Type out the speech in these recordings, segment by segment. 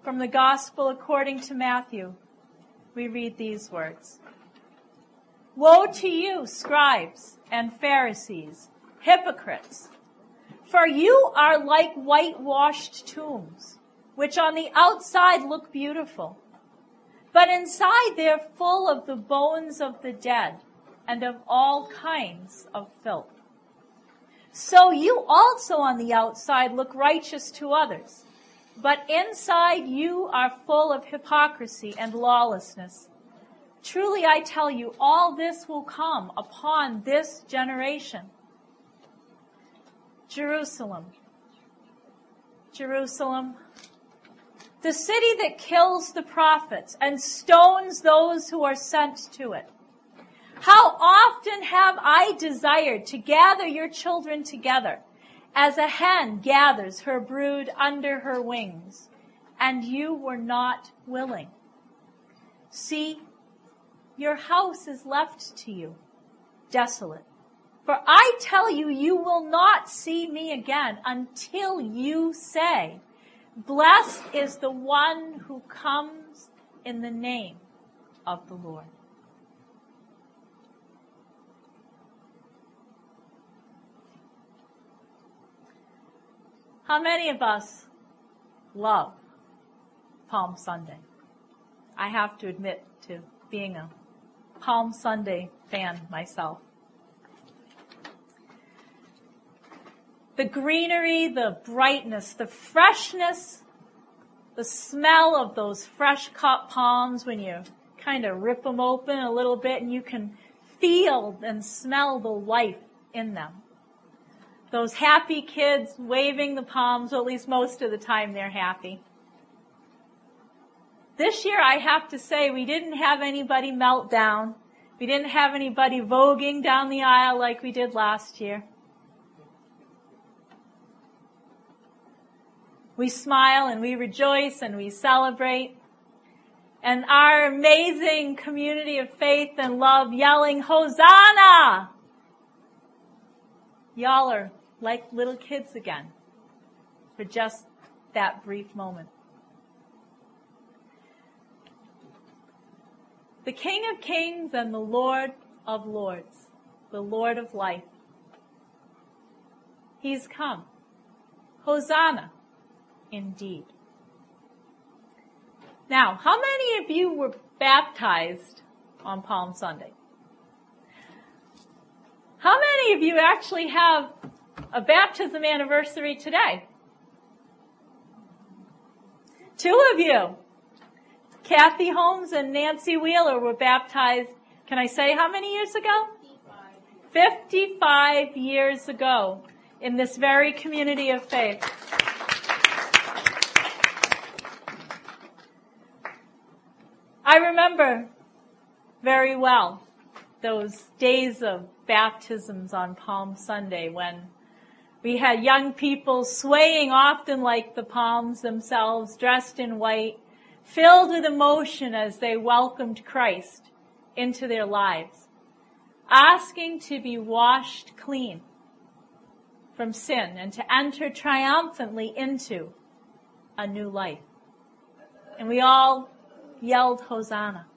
From the Gospel according to Matthew, we read these words. Woe to you, scribes and Pharisees, hypocrites! For you are like whitewashed tombs, which on the outside look beautiful, but inside they are full of the bones of the dead and of all kinds of filth. So you also on the outside look righteous to others, but inside you are full of hypocrisy and lawlessness. Truly I tell you, all this will come upon this generation. Jerusalem, Jerusalem, the city that kills the prophets and stones those who are sent to it. How often have I desired to gather your children together, as a hen gathers her brood under her wings, and you were not willing. See, your house is left to you, desolate. For I tell you, you will not see me again until you say, blessed is the one who comes in the name of the Lord. How many of us love Palm Sunday? I have to admit to being a Palm Sunday fan myself. The greenery, the brightness, the freshness, the smell of those fresh cut palms when you kind of rip them open a little bit and you can feel and smell the life in them. Those happy kids waving the palms, well, at least most of the time they're happy. This year, I have to say, we didn't have anybody melt down. We didn't have anybody voguing down the aisle like we did last year. We smile and we rejoice and we celebrate. And our amazing community of faith and love yelling, Hosanna! Y'all are like little kids again for just that brief moment. The King of Kings and the Lord of Lords, the Lord of life. He's come. Hosanna, indeed. Now, how many of you were baptized on Palm Sunday? How many of you actually have a baptism anniversary today? 2 of you. Kathy Holmes and Nancy Wheeler were baptized, can I say how many years ago? 55 years ago in this very community of faith. I remember very well those days of baptisms on Palm Sunday when we had young people swaying often like the palms themselves, dressed in white, filled with emotion as they welcomed Christ into their lives, asking to be washed clean from sin and to enter triumphantly into a new life. And we all yelled, Hosanna.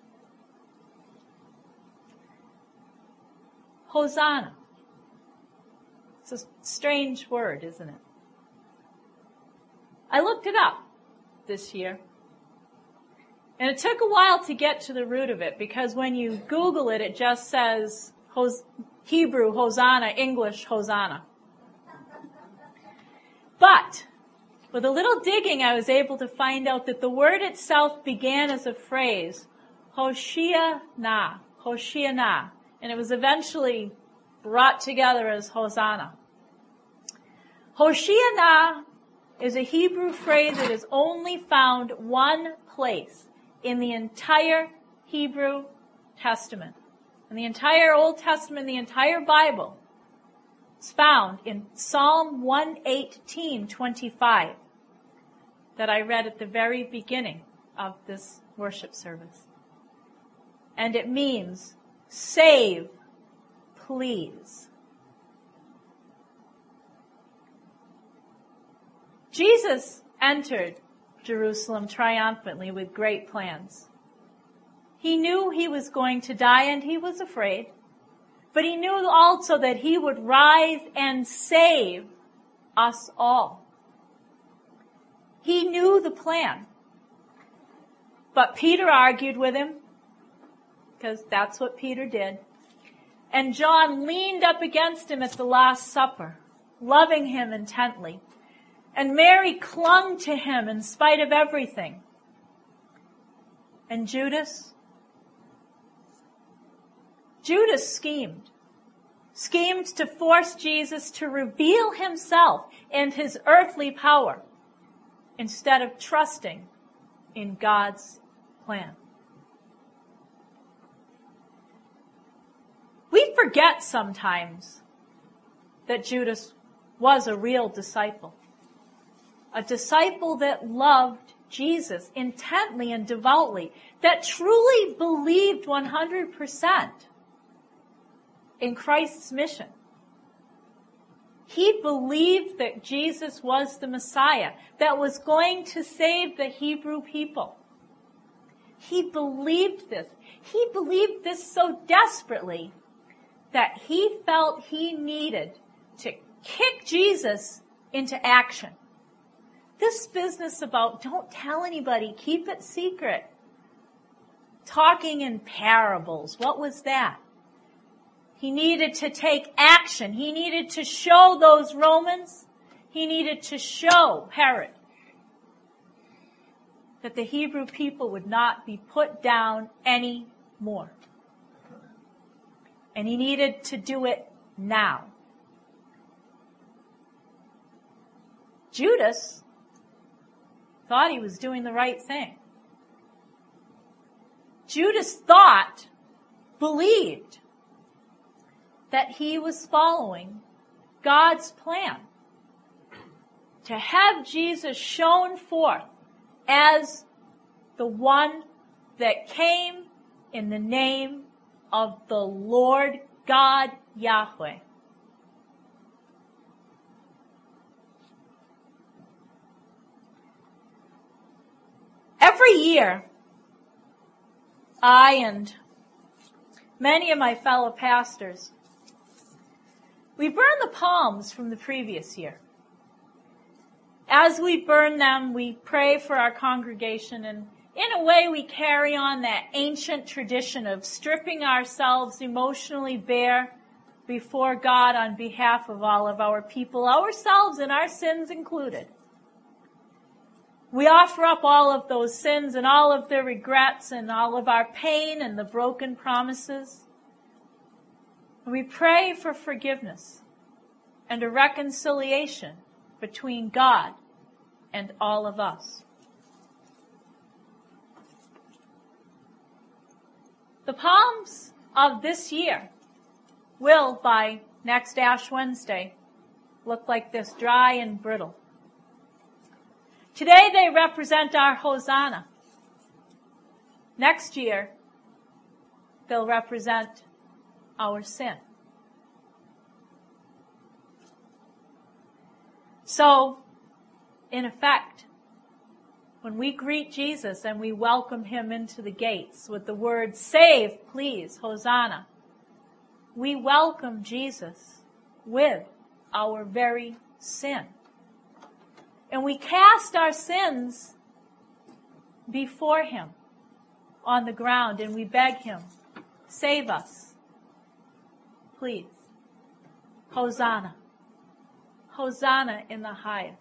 Hosanna. It's a strange word, isn't it? I looked it up this year. And it took a while to get to the root of it because when you Google it, it just says Hebrew Hosanna, English Hosanna. But with a little digging, I was able to find out that the word itself began as a phrase, Hoshiana, Hoshiana, and it was eventually brought together as Hosanna. Hoshiana is a Hebrew phrase that is only found one place in the entire Hebrew Testament. In the entire Old Testament, the entire Bible, it's found in Psalm 118:25 that I read at the very beginning of this worship service. And it means, save, please. Jesus entered Jerusalem triumphantly with great plans. He knew he was going to die and he was afraid, but he knew also that he would rise and save us all. He knew the plan, but Peter argued with him, because that's what Peter did. And John leaned up against him at the Last Supper, loving him intently. And Mary clung to him in spite of everything. And Judas schemed to force Jesus to reveal himself and his earthly power instead of trusting in God's plan. We forget sometimes that Judas was a real disciple. A disciple that loved Jesus intently and devoutly, that truly believed 100% in Christ's mission. He believed that Jesus was the Messiah, that was going to save the Hebrew people. He believed this. He believed this so desperately that he felt he needed to kick Jesus into action. This business about don't tell anybody, keep it secret, talking in parables, what was that? He needed to take action. He needed to show those Romans, he needed to show Herod that the Hebrew people would not be put down anymore. And he needed to do it now. Judas thought he was doing the right thing. Judas believed that he was following God's plan to have Jesus shown forth as the one that came in the name of the Lord God Yahweh. Every year, I and many of my fellow pastors, we burn the palms from the previous year. As we burn them, we pray for our congregation, and in a way we carry on that ancient tradition of stripping ourselves emotionally bare before God on behalf of all of our people, ourselves and our sins included. We offer up all of those sins and all of the regrets and all of our pain and the broken promises. And we pray for forgiveness and a reconciliation between God and all of us. The palms of this year will, by next Ash Wednesday, look like this, dry and brittle. Today they represent our Hosanna. Next year, they'll represent our sin. So, in effect, when we greet Jesus and we welcome him into the gates with the words, "Save, please, Hosanna," we welcome Jesus with our very sin. And we cast our sins before him on the ground and we beg him, "Save us, please. Hosanna. Hosanna in the highest."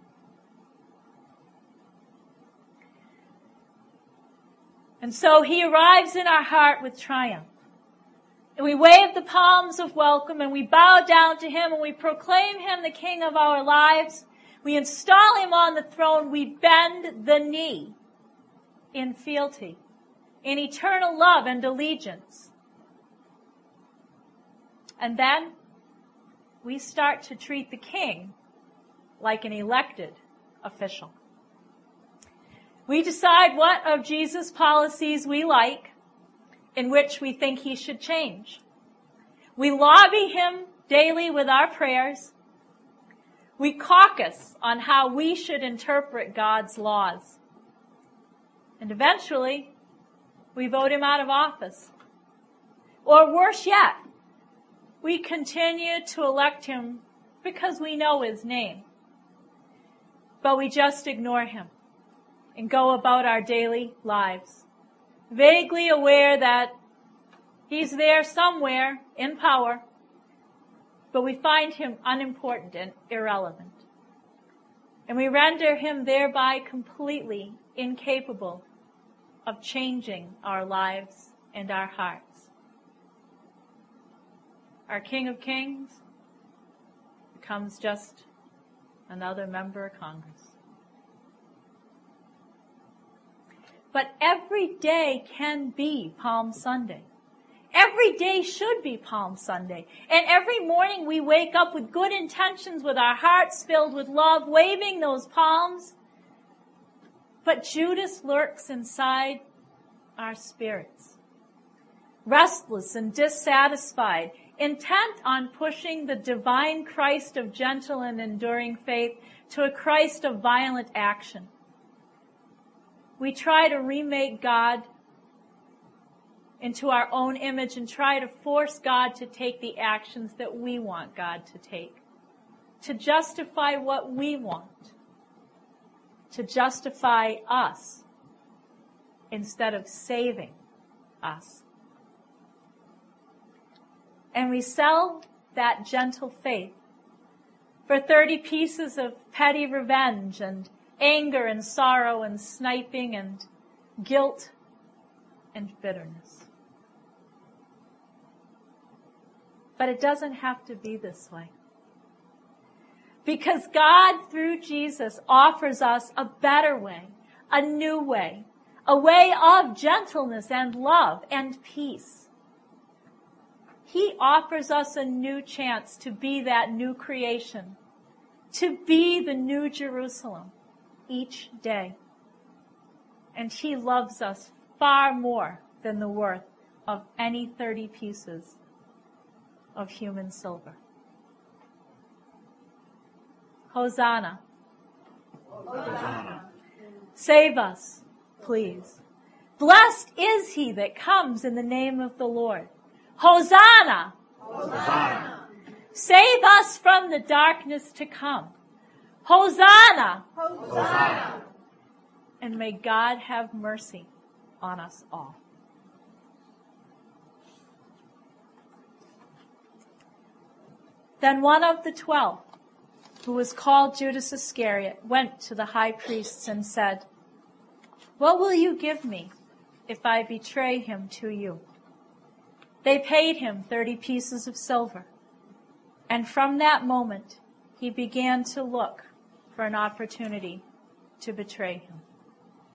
And so he arrives in our heart with triumph. And we wave the palms of welcome and we bow down to him and we proclaim him the King of our lives. We install him on the throne. We bend the knee in fealty, in eternal love and allegiance. And then we start to treat the king like an elected official. We decide what of Jesus' policies we like, in which we think he should change. We lobby him daily with our prayers. We caucus on how we should interpret God's laws. And eventually, we vote him out of office. Or worse yet, we continue to elect him because we know his name. But we just ignore him and go about our daily lives, vaguely aware that he's there somewhere in power, but we find him unimportant and irrelevant. And we render him thereby completely incapable of changing our lives and our hearts. Our King of Kings becomes just another member of Congress. But every day can be Palm Sunday. Every day should be Palm Sunday. And every morning we wake up with good intentions, with our hearts filled with love, waving those palms. But Judas lurks inside our spirits, restless and dissatisfied, intent on pushing the divine Christ of gentle and enduring faith to a Christ of violent action. We try to remake God into our own image and try to force God to take the actions that we want God to take, to justify what we want, to justify us instead of saving us. And we sell that gentle faith for 30 pieces of petty revenge and anger and sorrow and sniping and guilt and bitterness. But it doesn't have to be this way. Because God, through Jesus, offers us a better way, a new way, a way of gentleness and love and peace. He offers us a new chance to be that new creation, to be the new Jerusalem each day. And he loves us far more than the worth of any 30 pieces of human silver. Hosanna. Hosanna. Save us, please. Blessed is he that comes in the name of the Lord. Hosanna. Hosanna. Save us from the darkness to come. Hosanna. Hosanna. And may God have mercy on us all. Then one of the 12, who was called Judas Iscariot, went to the high priests and said, "What will you give me if I betray him to you?" They paid him 30 pieces of silver. And from that moment, he began to look for an opportunity to betray him.